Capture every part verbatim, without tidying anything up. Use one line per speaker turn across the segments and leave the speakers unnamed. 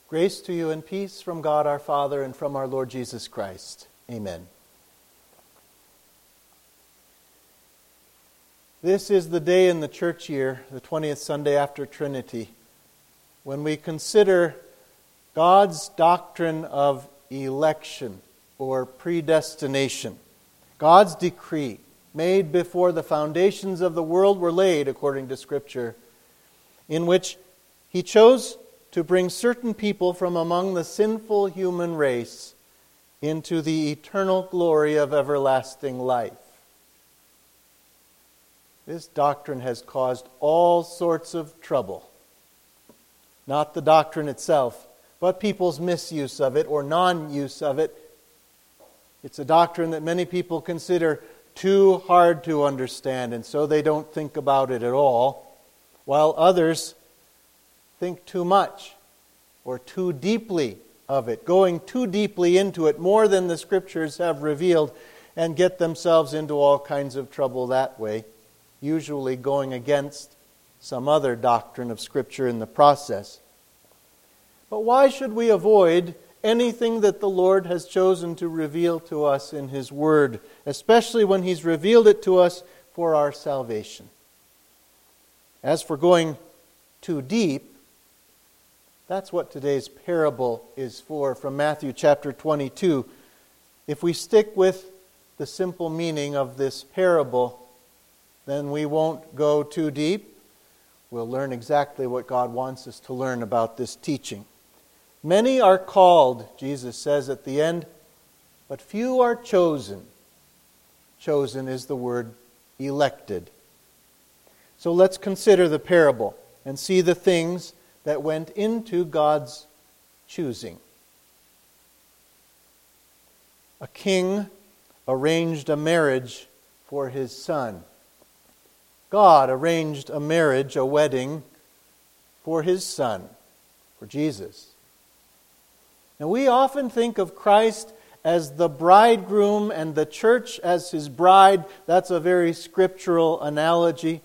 Grace to you and peace from God our Father and from our Lord Jesus Christ. Amen. This is the day in the church year, the twentieth Sunday after Trinity, when we consider God's doctrine of election or predestination. God's decree, made before the foundations of the world were laid, according to Scripture, in which He chose to bring certain people from among the sinful human race into the eternal glory of everlasting life. This doctrine has caused all sorts of trouble. Not the doctrine itself, but people's misuse of it or non-use of it. It's a doctrine that many people consider too hard to understand, and so they don't think about it at all, while others think too much or too deeply of it, going too deeply into it, more than the Scriptures have revealed, and get themselves into all kinds of trouble that way, usually going against some other doctrine of Scripture in the process. But why should we avoid anything that the Lord has chosen to reveal to us in His Word, especially when He's revealed it to us for our salvation? As for going too deep, that's what today's parable is for, from Matthew chapter twenty-two. If we stick with the simple meaning of this parable, then we won't go too deep. We'll learn exactly what God wants us to learn about this teaching. Many are called, Jesus says at the end, but few are chosen. Chosen is the word elected. So let's consider the parable and see the things that went into God's choosing. A king arranged a marriage for his son. God arranged a marriage, a wedding, for His Son, for Jesus. Now, we often think of Christ as the bridegroom and the church as His bride. That's a very scriptural analogy.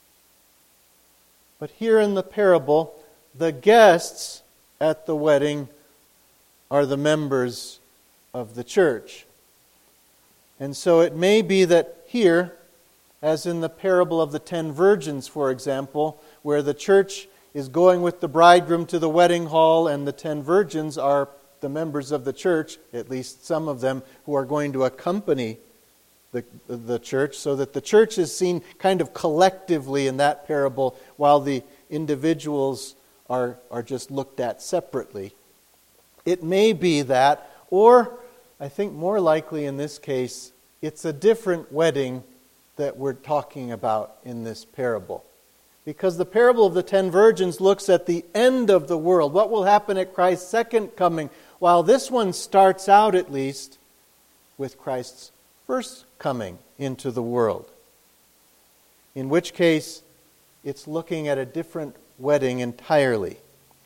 But here in the parable, the guests at the wedding are the members of the church. And so it may be that here, as in the parable of the ten virgins, for example, where the church is going with the bridegroom to the wedding hall and the ten virgins are the members of the church, at least some of them, who are going to accompany the, the church, so that the church is seen kind of collectively in that parable, while the individuals are, are just looked at separately. It may be that, or I think more likely in this case, it's a different wedding that we're talking about in this parable. Because the parable of the ten virgins looks at the end of the world, what will happen at Christ's second coming, while this one starts out at least with Christ's first coming into the world. In which case, it's looking at a different wedding entirely.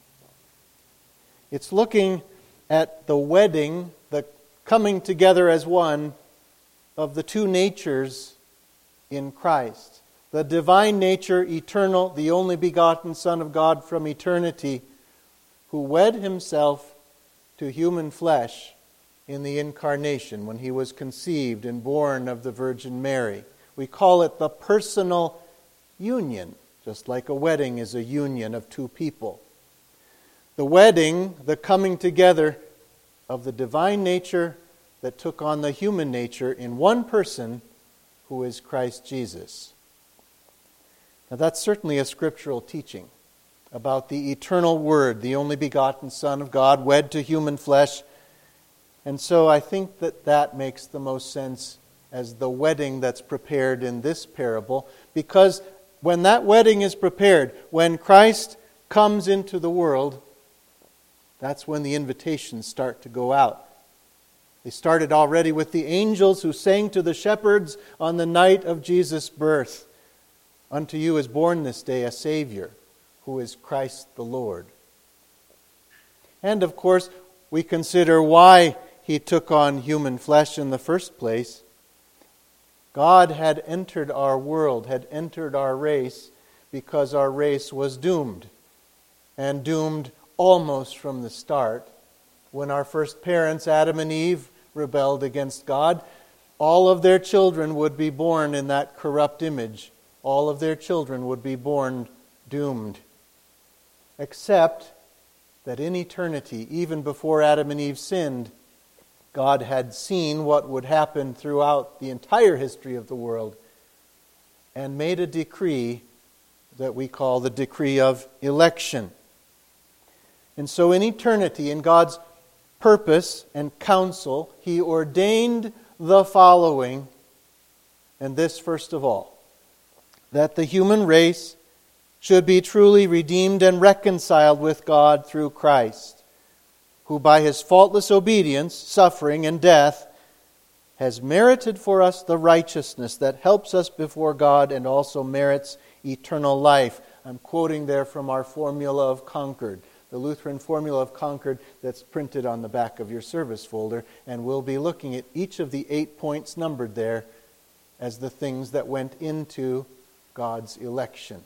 It's looking at the wedding, the coming together as one of the two natures in Christ. The divine nature, eternal, the only begotten Son of God from eternity, who wed Himself to human flesh in the incarnation when He was conceived and born of the Virgin Mary. We call it the personal union, just like a wedding is a union of two people. The wedding, the coming together of the divine nature that took on the human nature in one person, who is Christ Jesus. Now that's certainly a scriptural teaching about the eternal Word, the only begotten Son of God, wed to human flesh. And so I think that that makes the most sense as the wedding that's prepared in this parable, because when that wedding is prepared, when Christ comes into the world, that's when the invitations start to go out. They started already with the angels who sang to the shepherds on the night of Jesus' birth, "Unto you is born this day a Savior, who is Christ the Lord." And of course, we consider why He took on human flesh in the first place. God had entered our world, had entered our race, because our race was doomed, and doomed almost from the start. When our first parents, Adam and Eve, rebelled against God, all of their children would be born in that corrupt image. All of their children would be born doomed. Except that in eternity, even before Adam and Eve sinned, God had seen what would happen throughout the entire history of the world and made a decree that we call the decree of election. And so in eternity, in God's purpose and counsel, He ordained the following, and this first of all, that the human race should be truly redeemed and reconciled with God through Christ, who by His faultless obedience, suffering, and death has merited for us the righteousness that helps us before God and also merits eternal life. I'm quoting there from our Formula of Concord, the Lutheran Formula of Concord that's printed on the back of your service folder, and we'll be looking at each of the eight points numbered there as the things that went into God's election.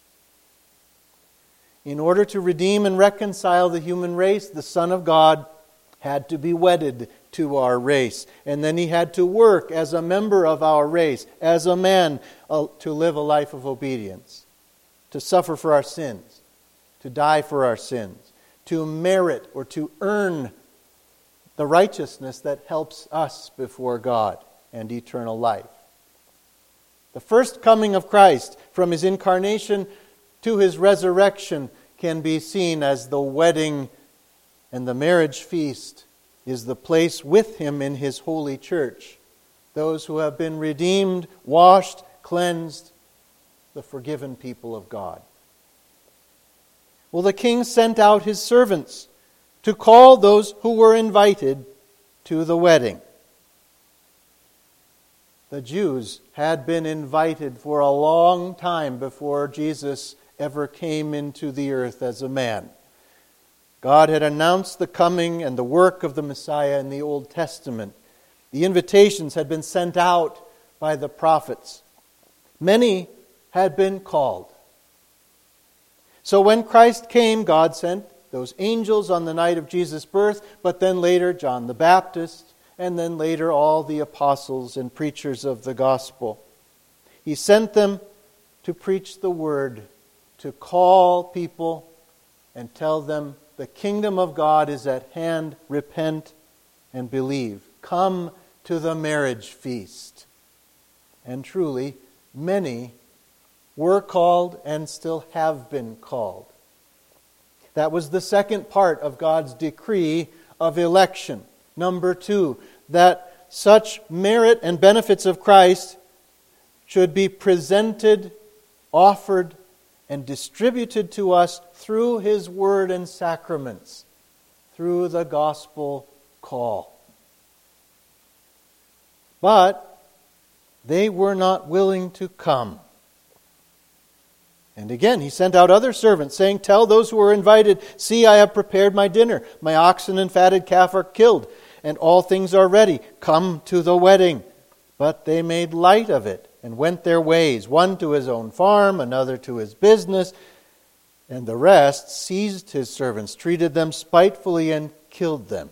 In order to redeem and reconcile the human race, the Son of God had to be wedded to our race. And then He had to work as a member of our race, as a man, uh, to live a life of obedience, to suffer for our sins, to die for our sins, to merit or to earn the righteousness that helps us before God and eternal life. The first coming of Christ, from His incarnation to His resurrection, can be seen as the wedding, and the marriage feast is the place with Him in His holy church. Those who have been redeemed, washed, cleansed, the forgiven people of God. Well, the King sent out His servants to call those who were invited to the wedding. The Jews had been invited for a long time before Jesus ever came into the earth as a man. God had announced the coming and the work of the Messiah in the Old Testament. The invitations had been sent out by the prophets. Many had been called. So when Christ came, God sent those angels on the night of Jesus' birth, but then later John the Baptist, and then later all the apostles and preachers of the gospel. He sent them to preach the word, to call people and tell them the kingdom of God is at hand, repent and believe. Come to the marriage feast. And truly, many were called and still have been called. That was the second part of God's decree of election. Number two, that such merit and benefits of Christ should be presented, offered, and distributed to us through His word and sacraments, through the gospel call. But they were not willing to come. And again, He sent out other servants, saying, "Tell those who are invited, see, I have prepared my dinner. My oxen and fatted calf are killed, and all things are ready. Come to the wedding." But they made light of it and went their ways, one to his own farm, another to his business, and the rest seized His servants, treated them spitefully, and killed them.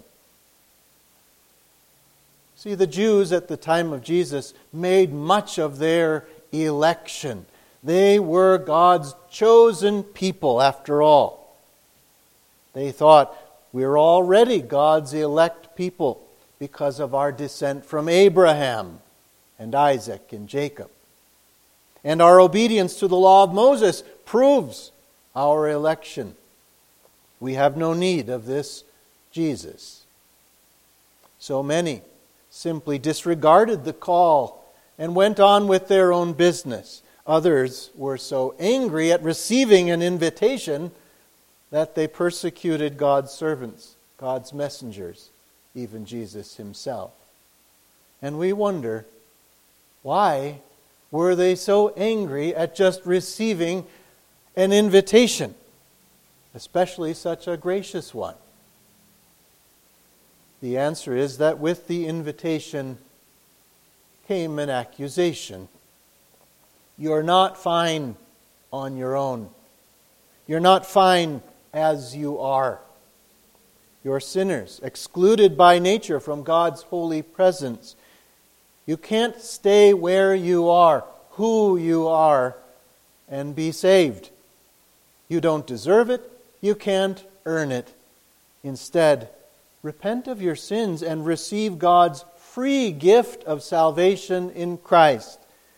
See, the Jews at the time of Jesus made much of their election. They were God's chosen people, after all. They thought, we're already God's elect people because of our descent from Abraham and Isaac and Jacob. And our obedience to the law of Moses proves our election. We have no need of this Jesus. So many simply disregarded the call and went on with their own business. Others were so angry at receiving an invitation that they persecuted God's servants, God's messengers, even Jesus Himself. And we wonder, why were they so angry at just receiving an invitation, especially such a gracious one? The answer is that with the invitation came an accusation. You're not fine on your own. You're not fine as you are. You're sinners, excluded by nature from God's holy presence. You can't stay where you are, who you are, and be saved. You don't deserve it. You can't earn it. Instead, repent of your sins and receive God's free gift of salvation in Christ.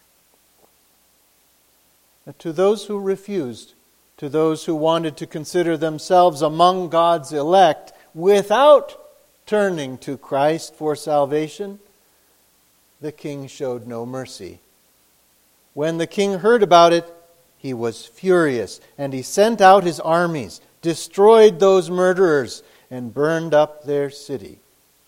To those who refused, to those who wanted to consider themselves among God's elect without turning to Christ for salvation, the king showed no mercy. When the king heard about it, he was furious, and he sent out his armies, destroyed those murderers, and burned up their city.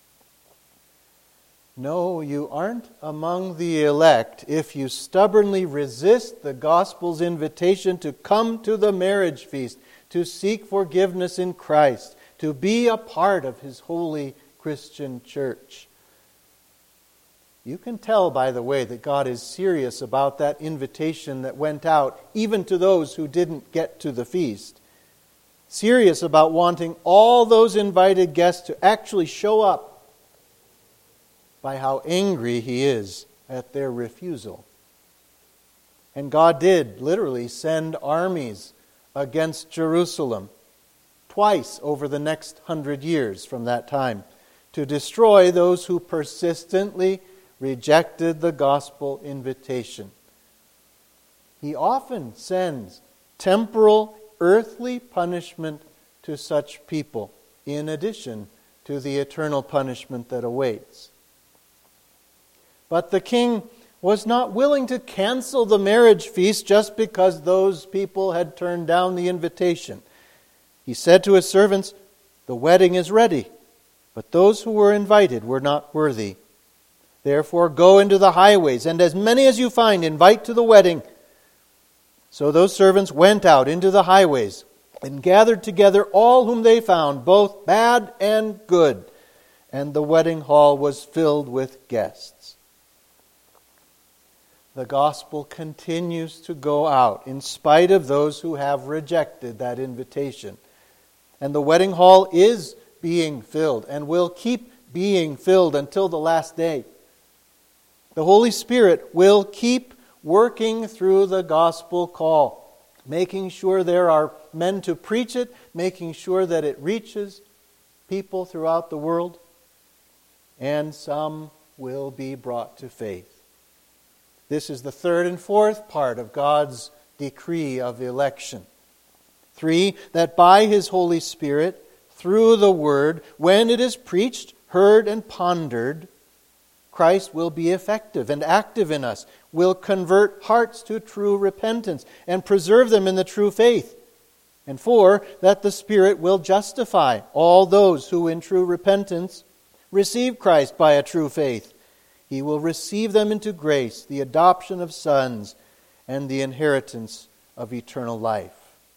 No, you aren't among the elect if you stubbornly resist the gospel's invitation to come to the marriage feast, to seek forgiveness in Christ, to be a part of His holy Christian church. You can tell, by the way, that God is serious about that invitation that went out, even to those who didn't get to the feast. Serious about wanting all those invited guests to actually show up, by how angry He is at their refusal. And God did literally send armies against Jerusalem twice over the next hundred years from that time to destroy those who persistently rejected the gospel invitation. He often sends temporal, earthly punishment to such people, in addition to the eternal punishment that awaits. But the king was not willing to cancel the marriage feast just because those people had turned down the invitation. He said to his servants, "The wedding is ready, but those who were invited were not worthy. Therefore go into the highways, and as many as you find, invite to the wedding." So those servants went out into the highways and gathered together all whom they found, both bad and good, and the wedding hall was filled with guests. The gospel continues to go out in spite of those who have rejected that invitation. And the wedding hall is being filled and will keep being filled until the last day. The Holy Spirit will keep working through the gospel call, making sure there are men to preach it, making sure that it reaches people throughout the world, and some will be brought to faith. This is the third and fourth part of God's decree of election. Three, that by His Holy Spirit, through the Word, when it is preached, heard, and pondered, Christ will be effective and active in us, will convert hearts to true repentance, and preserve them in the true faith. And four, that the Spirit will justify all those who in true repentance receive Christ by a true faith. He will receive them into grace, the adoption of sons, and the inheritance of eternal life.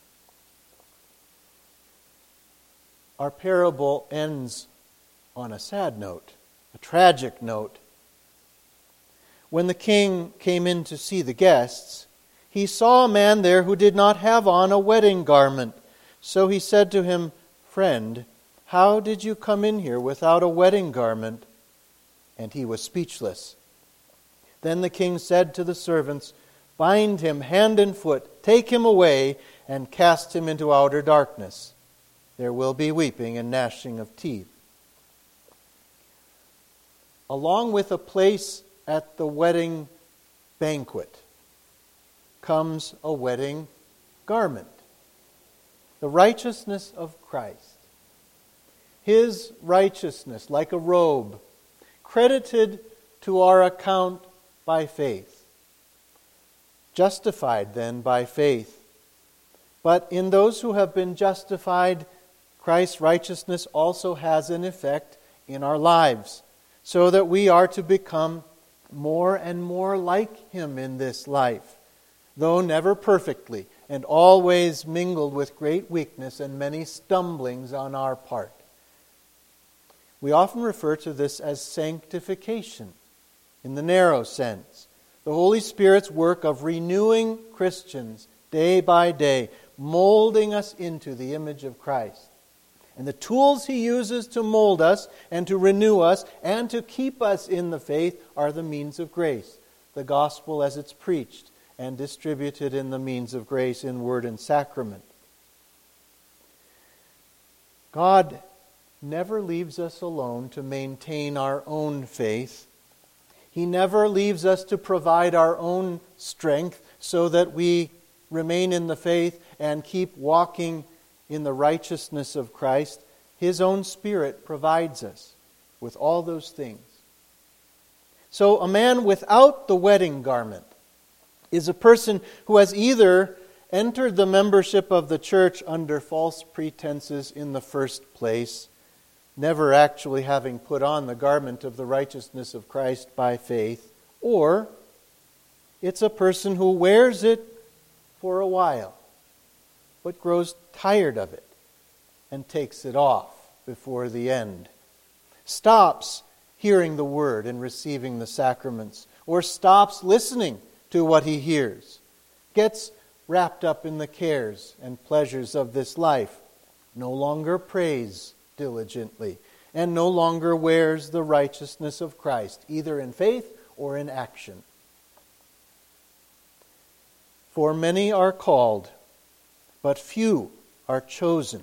Our parable ends on a sad note, a tragic note. When the king came in to see the guests, he saw a man there who did not have on a wedding garment. So he said to him, "Friend, how did you come in here without a wedding garment?" And he was speechless. Then the king said to the servants, "Bind him hand and foot, take him away, and cast him into outer darkness. There will be weeping and gnashing of teeth." Along with a place at the wedding banquet comes a wedding garment, the righteousness of Christ. His righteousness, like a robe, credited to our account by faith. Justified then by faith. But in those who have been justified, Christ's righteousness also has an effect in our lives, so that we are to become more and more like Him in this life, though never perfectly, and always mingled with great weakness and many stumblings on our part. We often refer to this as sanctification, in the narrow sense. The Holy Spirit's work of renewing Christians day by day, molding us into the image of Christ. And the tools He uses to mold us and to renew us and to keep us in the faith are the means of grace, the gospel as it's preached and distributed in the means of grace in word and sacrament. God never leaves us alone to maintain our own faith. He never leaves us to provide our own strength so that we remain in the faith and keep walking in the righteousness of Christ. His own Spirit provides us with all those things. So a man without the wedding garment is a person who has either entered the membership of the church under false pretenses in the first place, never actually having put on the garment of the righteousness of Christ by faith, or it's a person who wears it for a while, but grows tired of it and takes it off before the end. Stops hearing the word and receiving the sacraments, or stops listening to what he hears. Gets wrapped up in the cares and pleasures of this life. No longer prays diligently, and no longer wears the righteousness of Christ, either in faith or in action. For many are called, but few are chosen.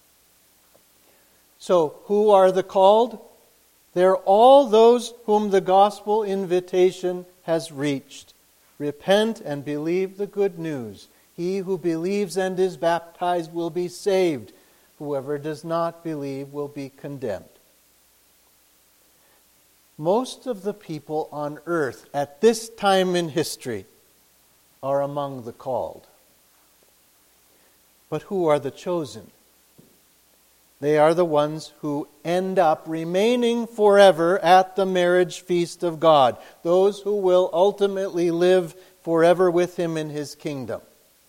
So, who are the called? They're all those whom the gospel invitation has reached. Repent and believe the good news. He who believes and is baptized will be saved. Whoever does not believe will be condemned. Most of the people on earth at this time in history are among the called. But who are the chosen? They are the ones who end up remaining forever at the marriage feast of God. Those who will ultimately live forever with Him in His kingdom.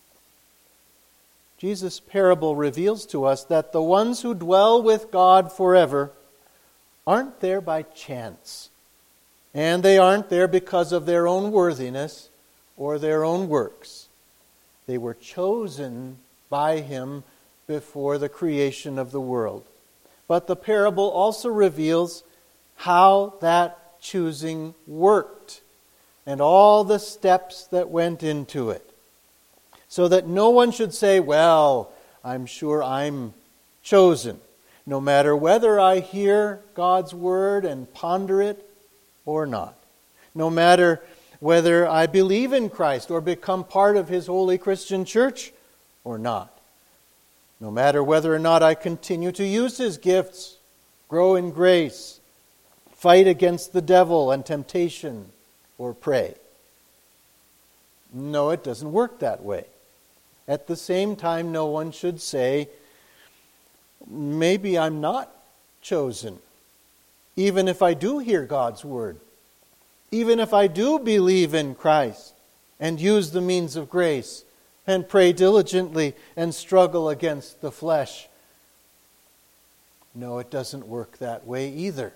Jesus' parable reveals to us that the ones who dwell with God forever aren't there by chance. And they aren't there because of their own worthiness or their own works. They were chosen by Him before the creation of the world. But the parable also reveals how that choosing worked and all the steps that went into it. So that no one should say, well, I'm sure I'm chosen, no matter whether I hear God's word and ponder it or not. No matter whether I believe in Christ or become part of His holy Christian church or not. No matter whether or not I continue to use His gifts, grow in grace, fight against the devil and temptation, or pray. No, it doesn't work that way. At the same time, no one should say, maybe I'm not chosen, even if I do hear God's word, even if I do believe in Christ and use the means of grace and pray diligently and struggle against the flesh. No, it doesn't work that way either.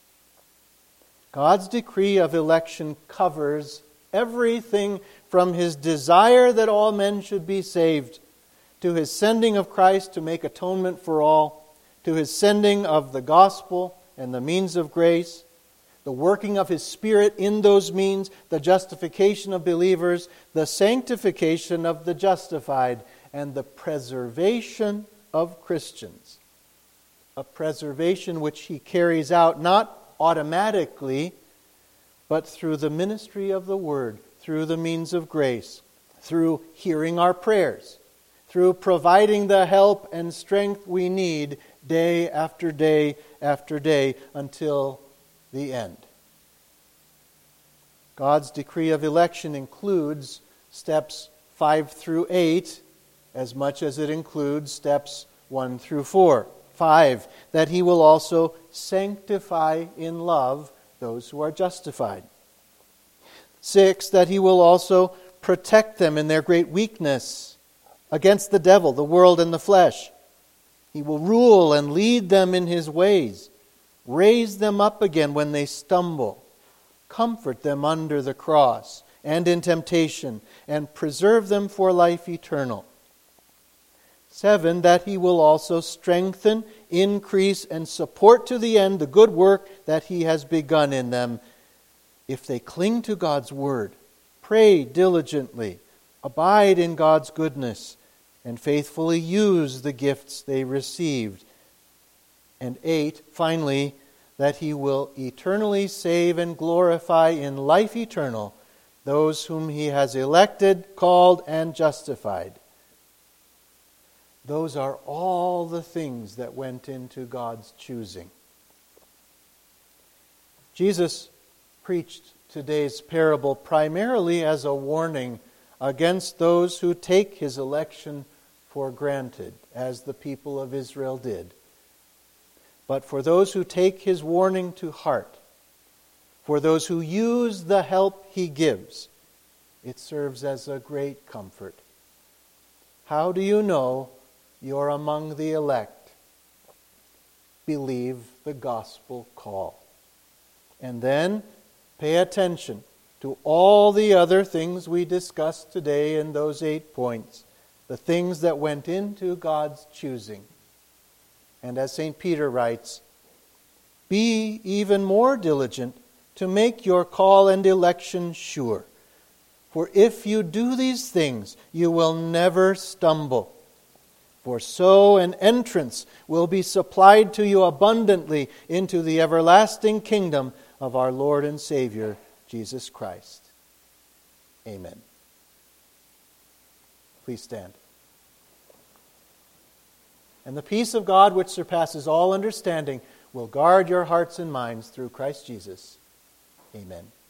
God's decree of election covers everything from His desire that all men should be saved, to His sending of Christ to make atonement for all, to His sending of the gospel and the means of grace, the working of His Spirit in those means, the justification of believers, the sanctification of the justified, and the preservation of Christians. A preservation which He carries out not automatically, but through the ministry of the Word, through the means of grace, through hearing our prayers, through providing the help and strength we need day after day after day until the end. God's decree of election includes steps five through eight as much as it includes steps one through four. Five, that He will also sanctify in love those who are justified. Six, that He will also protect them in their great weakness against the devil, the world, and the flesh. He will rule and lead them in His ways, raise them up again when they stumble, comfort them under the cross and in temptation, and preserve them for life eternal. Seven, that he will also strengthen, increase, and support to the end the good work that he has begun in them, if they cling to God's word, pray diligently, abide in God's goodness, and faithfully use the gifts they received. And eight, finally, that he will eternally save and glorify in life eternal those whom he has elected, called, and justified. Those are all the things that went into God's choosing. Jesus preached today's parable primarily as a warning against those who take his election for granted, as the people of Israel did. But for those who take his warning to heart, for those who use the help he gives, it serves as a great comfort. How do you know you're among the elect? Believe the gospel call. And then pay attention to all the other things we discussed today in those eight points, the things that went into God's choosing. And as Saint Peter writes, be even more diligent to make your call and election sure. For if you do these things, you will never stumble. For so an entrance will be supplied to you abundantly into the everlasting kingdom of our Lord and Savior, Jesus Christ. Amen. Please stand. And the peace of God, which surpasses all understanding, will guard your hearts and minds through Christ Jesus. Amen.